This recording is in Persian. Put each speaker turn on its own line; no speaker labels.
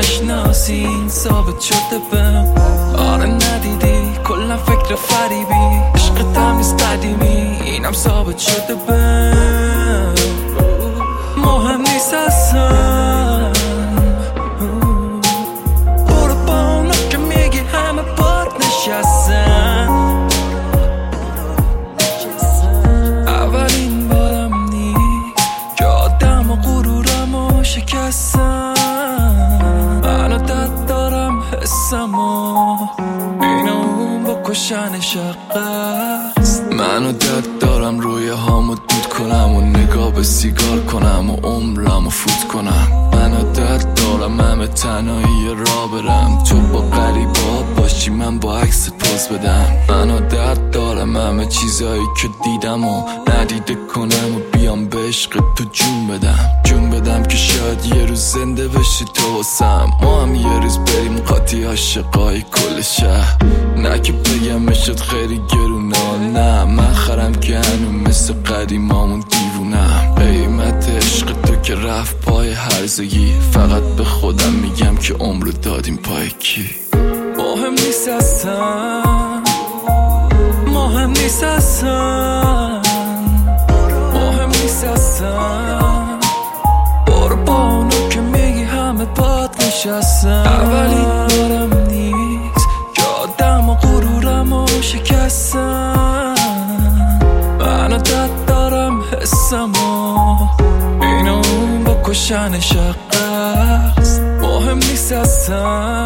نشناسین ثابت شده بهم. آره ندیدی کلا فکر فریبی، عشق تمیز قدیمی اینم ثابت شده بهم. مهم نیست اصلا، برو با اونا که میگی همه باد نشستن. اولین بارم نیست که آدم و غرورم و شکستم. منو داد دارم حسم و این اون بکشن شقه است. منو داد دارم روی هامو دود کنم و نگاه به سیگار کنم و عمرم و فوت کنم. منو داد دارم همه تنهایی را برم، تو با غریبات باشی من با عکست پوز بدم. منو داد دارم همه چیزایی که دیدم و ندیده کنم و بیام به عشق تو جون بدم که شاید یه روز زنده بشی تو واسم. ما هم یه روز بریم قاطی عاشقای کل شهر، نه که بگم عشقت خیلی گرونه، نه من خرم که هنو مثل قدیمامون دیوونم. قیمت عشق تو که رفت پای هرزگی، فقط به خودم میگم که عمرو دادیم پای کی. مهم نیست اصلا، مهم نیست اصلا، مهم نیست اصلا. برو با اونو که میگی همه باد نشستن. اولین بارم نیست که آدم و غرورم و شکستن. منو داد دارم حسم و این اون بکشن شقه است. مهم نیست اصلا،